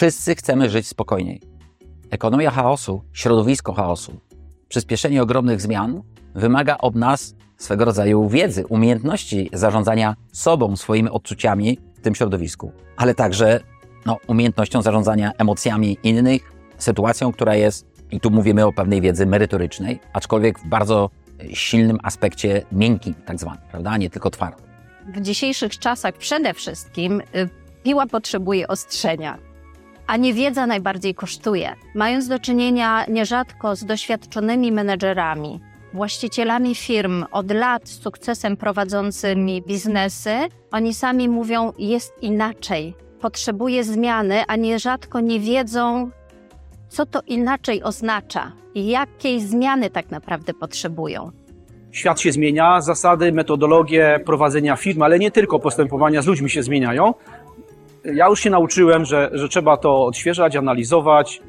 Wszyscy chcemy żyć spokojniej. Ekonomia chaosu, środowisko chaosu, przyspieszenie ogromnych zmian wymaga od nas swego rodzaju wiedzy, umiejętności zarządzania sobą, swoimi odczuciami w tym środowisku, ale także umiejętnością zarządzania emocjami innych, sytuacją, która jest, i tu mówimy o pewnej wiedzy merytorycznej, aczkolwiek w bardzo silnym aspekcie miękkim, tak zwanym, prawda, nie tylko twardym. W dzisiejszych czasach przede wszystkim piła potrzebuje ostrzenia, a niewiedza najbardziej kosztuje. Mając do czynienia nierzadko z doświadczonymi menedżerami, właścicielami firm od lat z sukcesem prowadzącymi biznesy, oni sami mówią, jest inaczej. Potrzebuje zmiany, a nierzadko nie wiedzą, co to inaczej oznacza i jakiej zmiany tak naprawdę potrzebują. Świat się zmienia, zasady, metodologie prowadzenia firm, ale nie tylko postępowania z ludźmi się zmieniają. Ja już się nauczyłem, że trzeba to odświeżać, analizować,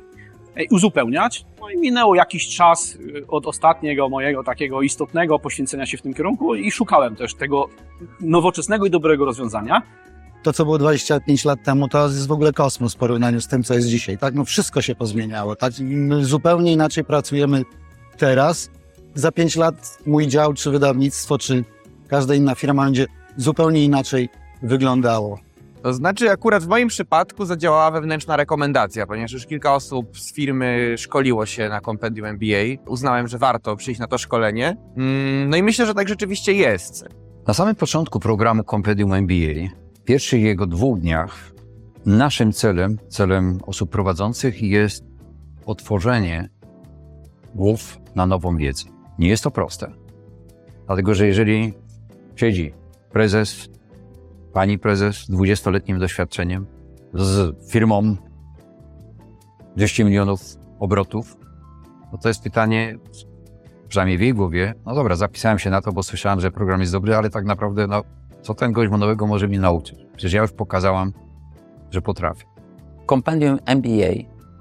uzupełniać. No i minęło jakiś czas od ostatniego mojego takiego istotnego poświęcenia się w tym kierunku i szukałem też tego nowoczesnego i dobrego rozwiązania. To, co było 25 lat temu, to jest w ogóle kosmos w porównaniu z tym, co jest dzisiaj. Tak? No wszystko się pozmieniało. Tak? My zupełnie inaczej pracujemy teraz. Za 5 lat mój dział, czy wydawnictwo, czy każda inna firma będzie zupełnie inaczej wyglądało. To znaczy, akurat w moim przypadku zadziałała wewnętrzna rekomendacja, ponieważ już kilka osób z firmy szkoliło się na kompendium MBA. Uznałem, że warto przyjść na to szkolenie. No i myślę, że tak rzeczywiście jest. Na samym początku programu Kompendium MBA, w pierwszych jego 2 dniach, naszym celem osób prowadzących jest otworzenie głów na nową wiedzę. Nie jest to proste, dlatego że jeżeli siedzi prezes, pani prezes z 20-letnim doświadczeniem, z firmą 200 milionów obrotów, to jest pytanie, przynajmniej w jej głowie, no dobra, zapisałem się na to, bo słyszałem, że program jest dobry, ale tak naprawdę, co ten gość nowego może mnie nauczyć? Przecież ja już pokazałam, że potrafię. Kompendium MBA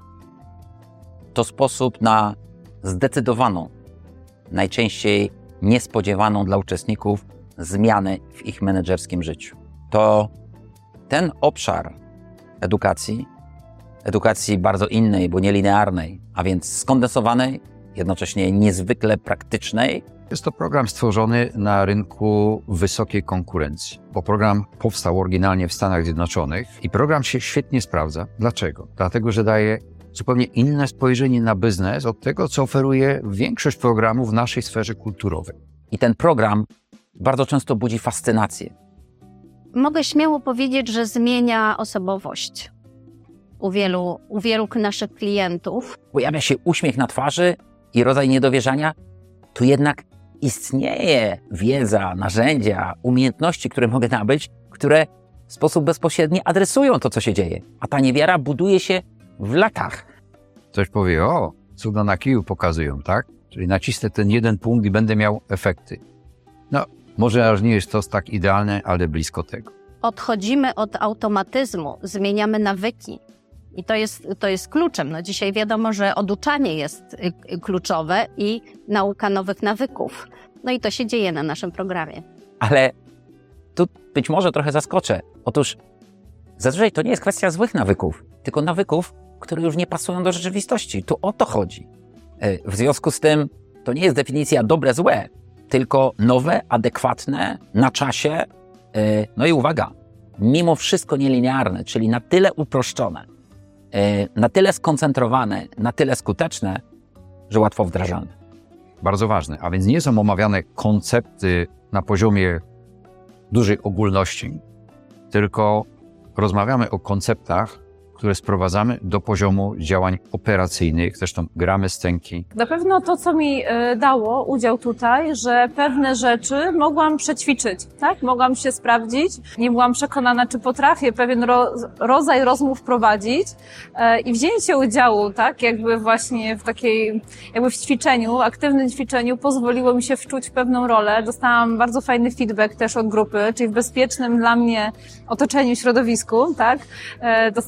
to sposób na zdecydowaną, najczęściej niespodziewaną dla uczestników zmianę w ich menedżerskim życiu. To ten obszar edukacji bardzo innej, bo nielinearnej, a więc skondensowanej, jednocześnie niezwykle praktycznej. Jest to program stworzony na rynku wysokiej konkurencji, bo program powstał oryginalnie w Stanach Zjednoczonych i program się świetnie sprawdza. Dlaczego? Dlatego, że daje zupełnie inne spojrzenie na biznes od tego, co oferuje większość programów w naszej sferze kulturowej. I ten program bardzo często budzi fascynację. Mogę śmiało powiedzieć, że zmienia osobowość u wielu naszych klientów. Pojawia się uśmiech na twarzy i rodzaj niedowierzania. Tu jednak istnieje wiedza, narzędzia, umiejętności, które mogę nabyć, które w sposób bezpośredni adresują to, co się dzieje. A ta niewiara buduje się w latach. Ktoś powie, cuda na kiju pokazują, tak? Czyli nacisnę ten jeden punkt i będę miał efekty. Może aż nie jest to tak idealne, ale blisko tego. Odchodzimy od automatyzmu, zmieniamy nawyki. I to jest kluczem. Dzisiaj wiadomo, że oduczanie jest kluczowe i nauka nowych nawyków. I to się dzieje na naszym programie. Ale tu być może trochę zaskoczę. Otóż zazwyczaj to nie jest kwestia złych nawyków, tylko nawyków, które już nie pasują do rzeczywistości. Tu o to chodzi. W związku z tym to nie jest definicja dobre, złe, tylko nowe, adekwatne, na czasie, i uwaga, mimo wszystko nielinearne, czyli na tyle uproszczone, na tyle skoncentrowane, na tyle skuteczne, że łatwo wdrażalne. Bardzo ważne, a więc nie są omawiane koncepty na poziomie dużej ogólności, tylko rozmawiamy o konceptach, które sprowadzamy do poziomu działań operacyjnych, zresztą gramy scenki. Na pewno to, co mi dało udział tutaj, że pewne rzeczy mogłam przećwiczyć, tak? Mogłam się sprawdzić, nie byłam przekonana, czy potrafię pewien rodzaj rozmów prowadzić i wzięcie udziału, tak? Jakby właśnie w takiej, w ćwiczeniu, aktywnym ćwiczeniu pozwoliło mi się wczuć w pewną rolę. Dostałam bardzo fajny feedback też od grupy, czyli w bezpiecznym dla mnie otoczeniu, środowisku, tak? Dostałam właśnie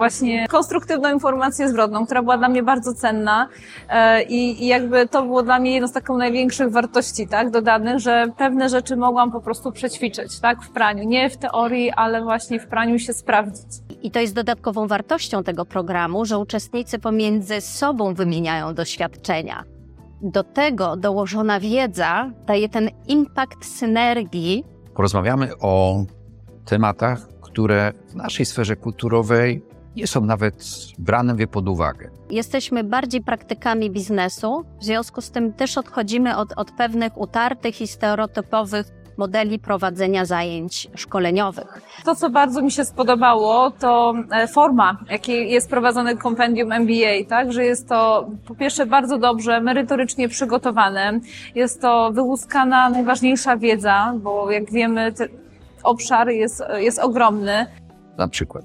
właśnie konstruktywną informację zwrotną, która była dla mnie bardzo cenna i jakby to było dla mnie jedno z taką największych wartości, tak, dodanych, że pewne rzeczy mogłam po prostu przećwiczyć, tak, w praniu. Nie w teorii, ale właśnie w praniu się sprawdzić. I to jest dodatkową wartością tego programu, że uczestnicy pomiędzy sobą wymieniają doświadczenia. Do tego dołożona wiedza daje ten impact synergii. Porozmawiamy o tematach, które w naszej sferze kulturowej nie są nawet brane pod uwagę. Jesteśmy bardziej praktykami biznesu, w związku z tym też odchodzimy od pewnych utartych i stereotypowych modeli prowadzenia zajęć szkoleniowych. To, co bardzo mi się spodobało, to forma, jakiej jest prowadzone kompendium MBA, tak? Że jest to po pierwsze bardzo dobrze, merytorycznie przygotowane, jest to wyłuskana najważniejsza wiedza, bo jak wiemy, obszar jest ogromny. Na przykład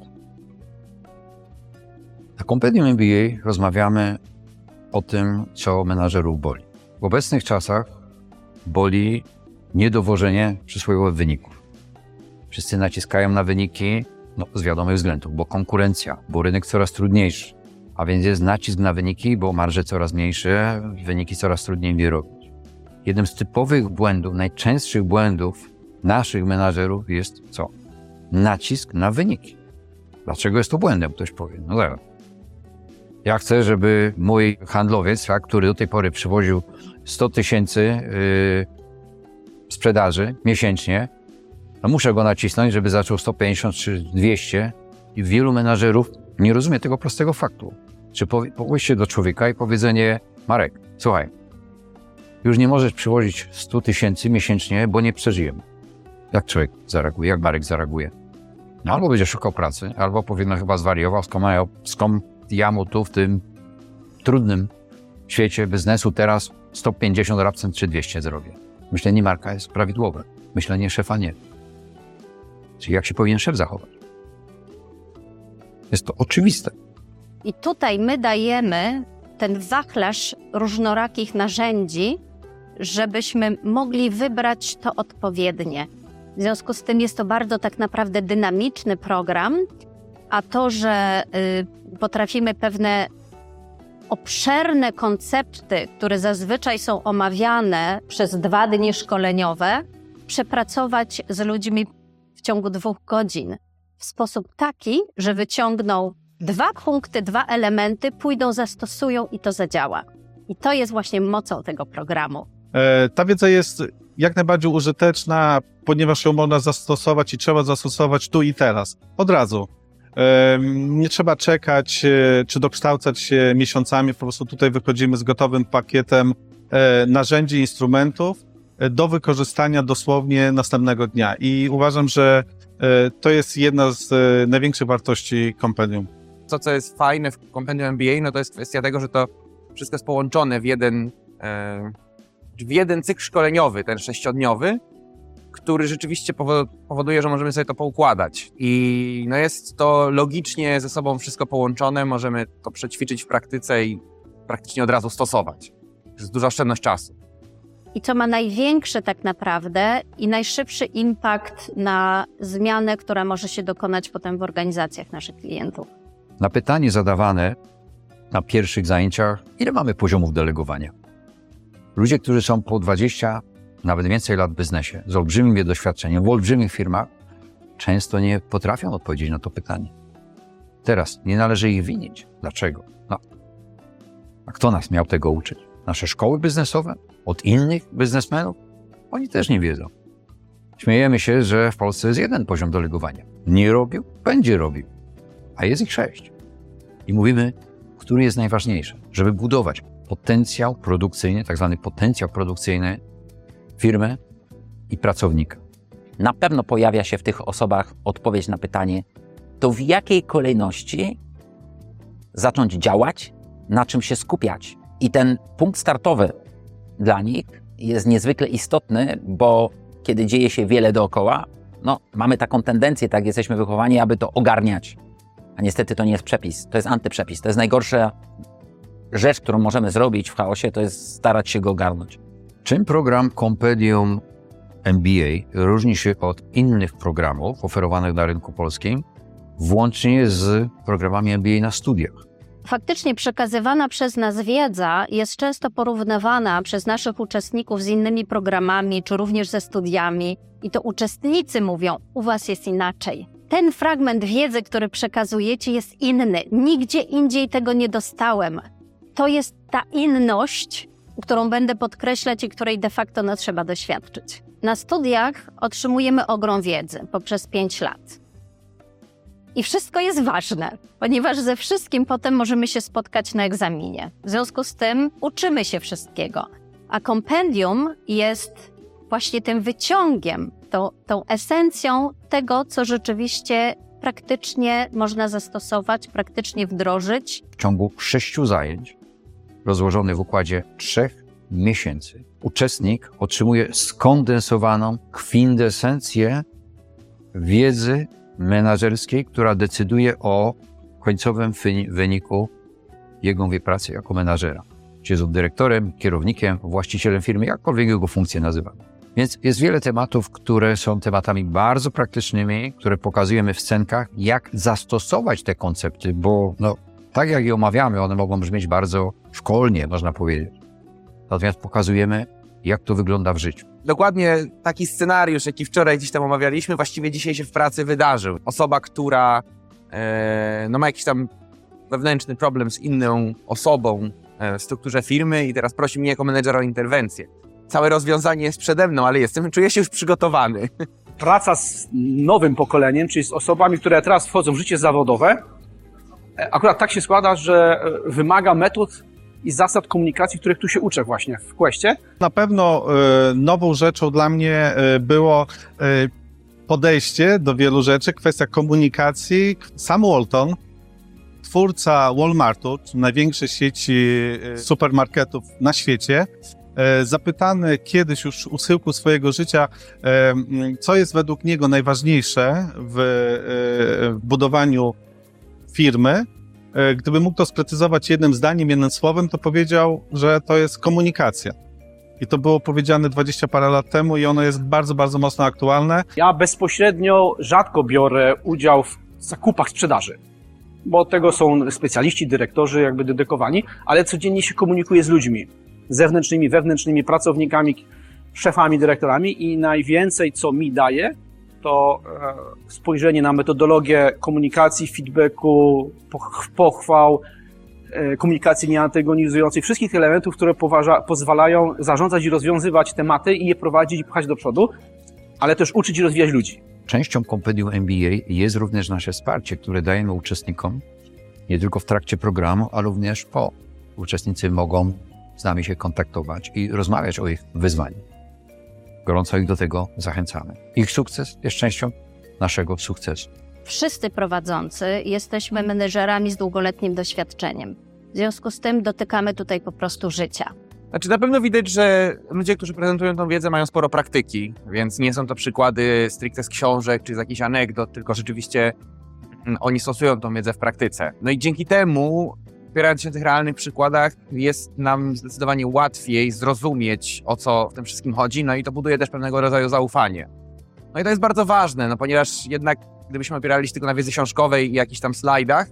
na kompendium MBA rozmawiamy o tym, co menadżerów boli. W obecnych czasach boli niedowożenie przysłowiowych wyników. Wszyscy naciskają na wyniki z wiadomych względów, bo konkurencja, bo rynek coraz trudniejszy, a więc jest nacisk na wyniki, bo marże coraz mniejsze, wyniki coraz trudniej wyrobić. Jednym z typowych błędów, najczęstszych błędów naszych menadżerów jest co? Nacisk na wyniki. Dlaczego jest to błędem? Ktoś powie. No dobra. Ja chcę, żeby mój handlowiec, który do tej pory przywoził 100 000 sprzedaży miesięcznie, muszę go nacisnąć, żeby zaczął 150 czy 200 i wielu menadżerów nie rozumie tego prostego faktu. Czy pójście do człowieka i powiedzenie: Marek, słuchaj, już nie możesz przywozić 100 000 miesięcznie, bo nie przeżyjemy. Jak człowiek zareaguje? Jak Marek zareaguje? No, albo będzie szukał pracy, albo powie: no chyba zwariował, skąd ja mu tu w tym trudnym świecie biznesu teraz 150% czy 200 zrobię. Myślenie Marka jest prawidłowe. Myślenie szefa nie. Czyli jak się powinien szef zachować? Jest to oczywiste. I tutaj my dajemy ten wachlarz różnorakich narzędzi, żebyśmy mogli wybrać to odpowiednie. W związku z tym jest to bardzo tak naprawdę dynamiczny program, a to, że potrafimy pewne obszerne koncepty, które zazwyczaj są omawiane przez 2 dni szkoleniowe, przepracować z ludźmi w ciągu 2 godzin w sposób taki, że wyciągną 2 punkty, 2 elementy, pójdą, zastosują i to zadziała. I to jest właśnie mocą tego programu. Ta wiedza jest jak najbardziej użyteczna, ponieważ ją można zastosować i trzeba zastosować tu i teraz, od razu. Nie trzeba czekać czy dokształcać się miesiącami, po prostu tutaj wychodzimy z gotowym pakietem narzędzi, instrumentów do wykorzystania dosłownie następnego dnia. I uważam, że to jest jedna z największych wartości kompendium. To, co jest fajne w kompendium MBA, to jest kwestia tego, że to wszystko jest połączone w jeden cykl szkoleniowy, ten 6-dniowy, który rzeczywiście powoduje, że możemy sobie to poukładać. I jest to logicznie ze sobą wszystko połączone, możemy to przećwiczyć w praktyce i praktycznie od razu stosować. To jest duża oszczędność czasu. I co ma największy tak naprawdę i najszybszy impact na zmianę, która może się dokonać potem w organizacjach naszych klientów. Na pytanie zadawane na pierwszych zajęciach, ile mamy poziomów delegowania? Ludzie, którzy są po 20, nawet więcej lat w biznesie, z olbrzymim doświadczeniem, w olbrzymich firmach, często nie potrafią odpowiedzieć na to pytanie. Teraz nie należy ich winić. Dlaczego? A kto nas miał tego uczyć? Nasze szkoły biznesowe? Od innych biznesmenów? Oni też nie wiedzą. Śmiejemy się, że w Polsce jest 1 poziom delegowania. Nie robił? Będzie robił. A jest ich 6. I mówimy, który jest najważniejszy, żeby budować potencjał produkcyjny, tak zwany potencjał produkcyjny firmy i pracownika. Na pewno pojawia się w tych osobach odpowiedź na pytanie, to w jakiej kolejności zacząć działać, na czym się skupiać. I ten punkt startowy dla nich jest niezwykle istotny, bo kiedy dzieje się wiele dookoła, mamy taką tendencję, tak jesteśmy wychowani, aby to ogarniać. A niestety to nie jest przepis, to jest antyprzepis. To jest najgorsza rzecz, którą możemy zrobić w chaosie, to jest starać się go ogarnąć. Czym program Kompendium MBA różni się od innych programów oferowanych na rynku polskim włącznie z programami MBA na studiach. Faktycznie przekazywana przez nas wiedza jest często porównywana przez naszych uczestników z innymi programami, czy również ze studiami. I to uczestnicy mówią, u was jest inaczej. Ten fragment wiedzy, który przekazujecie, jest inny. Nigdzie indziej tego nie dostałem. To jest ta inność, którą będę podkreślać i której de facto trzeba doświadczyć. Na studiach otrzymujemy ogrom wiedzy poprzez 5 lat. I wszystko jest ważne, ponieważ ze wszystkim potem możemy się spotkać na egzaminie. W związku z tym uczymy się wszystkiego. A kompendium jest właśnie tym wyciągiem, tą esencją tego, co rzeczywiście praktycznie można zastosować, praktycznie wdrożyć. W ciągu 6 zajęć, rozłożonych w układzie 3 miesięcy, uczestnik otrzymuje skondensowaną kwintesencję wiedzy menadżerskiej, która decyduje o końcowym wyniku jego pracy jako menadżera. Czy jest on dyrektorem, kierownikiem, właścicielem firmy, jakkolwiek jego funkcję nazywamy. Więc jest wiele tematów, które są tematami bardzo praktycznymi, które pokazujemy w scenkach, jak zastosować te koncepty, bo tak jak je omawiamy, one mogą brzmieć bardzo szkolnie, można powiedzieć. Natomiast pokazujemy, jak to wygląda w życiu. Dokładnie taki scenariusz, jaki wczoraj gdzieś tam omawialiśmy, właściwie dzisiaj się w pracy wydarzył. Osoba, która ma jakiś tam wewnętrzny problem z inną osobą w strukturze firmy i teraz prosi mnie jako menedżera o interwencję. Całe rozwiązanie jest przede mną, ale czuję się już przygotowany. Praca z nowym pokoleniem, czyli z osobami, które teraz wchodzą w życie zawodowe, akurat tak się składa, że wymaga metod i zasad komunikacji, których tu się uczę właśnie w Questie. Na pewno nową rzeczą dla mnie było podejście do wielu rzeczy, kwestia komunikacji. Sam Walton, twórca Walmartu, największej sieci supermarketów na świecie, zapytany kiedyś już u schyłku swojego życia, co jest według niego najważniejsze w budowaniu firmy, gdyby mógł to sprecyzować jednym zdaniem, jednym słowem, to powiedział, że to jest komunikacja. I to było powiedziane 20 parę lat temu i ono jest bardzo, bardzo mocno aktualne. Ja bezpośrednio rzadko biorę udział w zakupach sprzedaży, bo od tego są specjaliści, dyrektorzy jakby dedykowani, ale codziennie się komunikuję z ludźmi zewnętrznymi, wewnętrznymi, pracownikami, szefami, dyrektorami i najwięcej, co mi daje, to spojrzenie na metodologię komunikacji, feedbacku, pochwał, komunikacji nieantagonizującej, wszystkich elementów, które pozwalają zarządzać i rozwiązywać tematy i je prowadzić i pchać do przodu, ale też uczyć i rozwijać ludzi. Częścią kompendium MBA jest również nasze wsparcie, które dajemy uczestnikom nie tylko w trakcie programu, ale również po. Uczestnicy mogą z nami się kontaktować i rozmawiać o ich wyzwaniach. Gorąco ich do tego zachęcamy. Ich sukces jest częścią naszego sukcesu. Wszyscy prowadzący jesteśmy menedżerami z długoletnim doświadczeniem. W związku z tym dotykamy tutaj po prostu życia. Znaczy na pewno widać, że ludzie, którzy prezentują tą wiedzę, mają sporo praktyki, więc nie są to przykłady stricte z książek czy z jakichś anegdot, tylko rzeczywiście oni stosują tą wiedzę w praktyce. No i dzięki temu, opierając się na tych realnych przykładach, jest nam zdecydowanie łatwiej zrozumieć, o co w tym wszystkim chodzi, no i to buduje też pewnego rodzaju zaufanie. No i to jest bardzo ważne, ponieważ jednak gdybyśmy opierali się tylko na wiedzy książkowej i jakichś tam slajdach,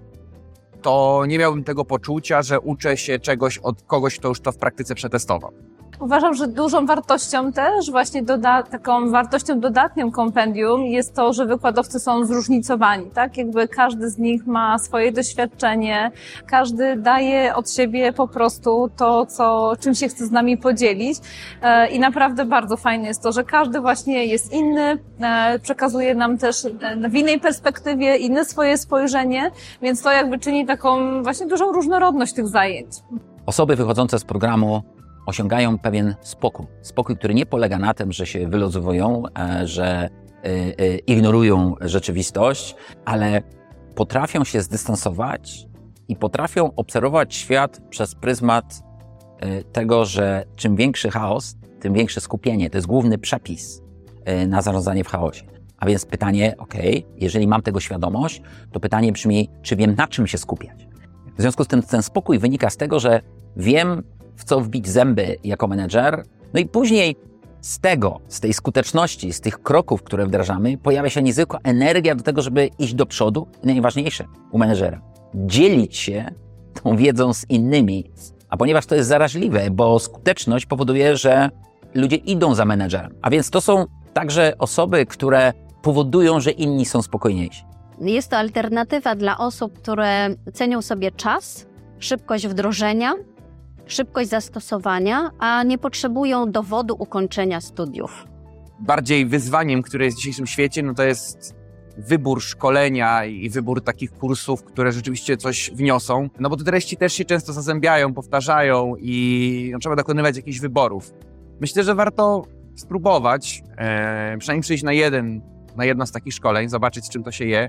to nie miałbym tego poczucia, że uczę się czegoś od kogoś, kto już to w praktyce przetestował. Uważam, że dużą wartością też, właśnie taką wartością dodatnią kompendium jest to, że wykładowcy są zróżnicowani, tak? Jakby każdy z nich ma swoje doświadczenie, każdy daje od siebie po prostu to, czym się chce z nami podzielić i naprawdę bardzo fajne jest to, że każdy właśnie jest inny, przekazuje nam też w innej perspektywie inne swoje spojrzenie, więc to jakby czyni taką właśnie dużą różnorodność tych zajęć. Osoby wychodzące z programu osiągają pewien spokój. Spokój, który nie polega na tym, że się wyluzowują, że ignorują rzeczywistość, ale potrafią się zdystansować i potrafią obserwować świat przez pryzmat tego, że czym większy chaos, tym większe skupienie. To jest główny przepis na zarządzanie w chaosie. A więc pytanie, jeżeli mam tego świadomość, to pytanie brzmi, czy wiem, na czym się skupiać. W związku z tym ten spokój wynika z tego, że wiem, w co wbić zęby jako menedżer, no i później z tej skuteczności, z tych kroków, które wdrażamy, pojawia się niezwykła energia do tego, żeby iść do przodu. I najważniejsze u menedżera, dzielić się tą wiedzą z innymi. A ponieważ to jest zaraźliwe, bo skuteczność powoduje, że ludzie idą za menedżerem. A więc to są także osoby, które powodują, że inni są spokojniejsi. Jest to alternatywa dla osób, które cenią sobie czas, szybkość wdrożenia, szybkość zastosowania, a nie potrzebują dowodu ukończenia studiów. Bardziej wyzwaniem, które jest w dzisiejszym świecie, no to jest wybór szkolenia i wybór takich kursów, które rzeczywiście coś wniosą. No bo te treści też się często zazębiają, powtarzają i trzeba dokonywać jakichś wyborów. Myślę, że warto spróbować, przynajmniej przyjść na jedno z takich szkoleń, zobaczyć, z czym to się je.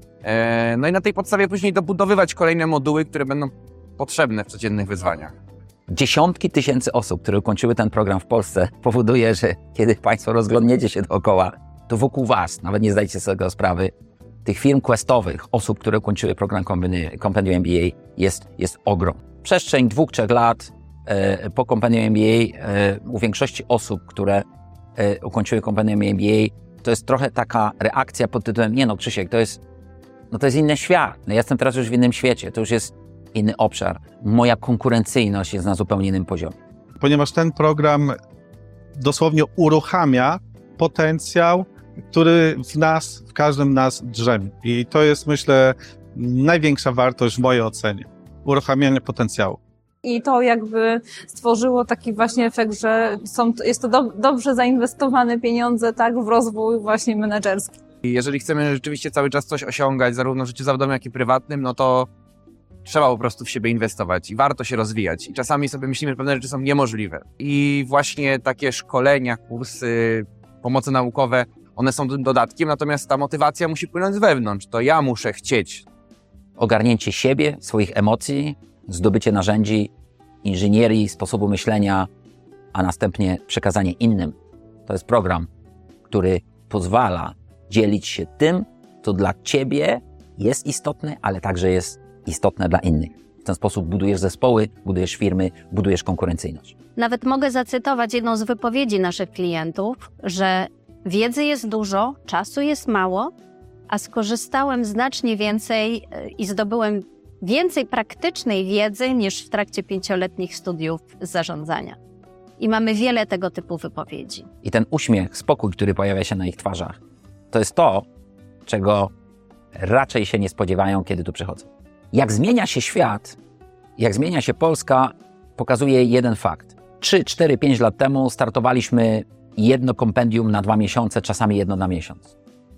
No i na tej podstawie później dobudowywać kolejne moduły, które będą potrzebne w codziennych wyzwaniach. Dziesiątki tysięcy osób, które ukończyły ten program w Polsce, powoduje, że kiedy Państwo rozglądniecie się dookoła, to wokół Was, nawet nie zdajecie sobie tego sprawy, tych firm questowych, osób, które ukończyły program Compendium MBA jest ogrom. Przestrzeń 2-3 lat po Compendium MBA u większości osób, które ukończyły Compendium MBA, to jest trochę taka reakcja pod tytułem: nie no, Krzysiek, to jest inny świat. Ja jestem teraz już w innym świecie, to już jest inny obszar. Moja konkurencyjność jest na zupełnie innym poziomie. Ponieważ ten program dosłownie uruchamia potencjał, który w każdym nas drzemie. I to jest, myślę, największa wartość w mojej ocenie. Uruchamianie potencjału. I to jakby stworzyło taki właśnie efekt, że jest to dobrze zainwestowane pieniądze, tak, w rozwój właśnie menedżerski. I jeżeli chcemy rzeczywiście cały czas coś osiągać, zarówno w życiu zawodowym, jak i prywatnym, no to trzeba po prostu w siebie inwestować i warto się rozwijać. I czasami sobie myślimy, że pewne rzeczy są niemożliwe. I właśnie takie szkolenia, kursy, pomoce naukowe, one są tym dodatkiem, natomiast ta motywacja musi płynąć z wewnątrz. To ja muszę chcieć. Ogarnięcie siebie, swoich emocji, zdobycie narzędzi, inżynierii, sposobu myślenia, a następnie przekazanie innym. To jest program, który pozwala dzielić się tym, co dla Ciebie jest istotne, ale także jest istotne dla innych. W ten sposób budujesz zespoły, budujesz firmy, budujesz konkurencyjność. Nawet mogę zacytować jedną z wypowiedzi naszych klientów, że wiedzy jest dużo, czasu jest mało, a skorzystałem znacznie więcej i zdobyłem więcej praktycznej wiedzy niż w trakcie 5-letnich studiów zarządzania. I mamy wiele tego typu wypowiedzi. I ten uśmiech, spokój, który pojawia się na ich twarzach, to jest to, czego raczej się nie spodziewają, kiedy tu przychodzą. Jak zmienia się świat, jak zmienia się Polska, pokazuje jeden fakt. 3, 4, 5 lat temu startowaliśmy jedno kompendium na 2 miesiące, czasami jedno na miesiąc.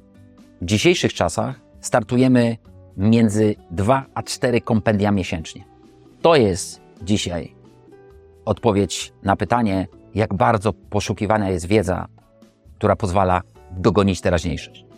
W dzisiejszych czasach startujemy między 2 a 4 kompendia miesięcznie. To jest dzisiaj odpowiedź na pytanie, jak bardzo poszukiwana jest wiedza, która pozwala dogonić teraźniejszość.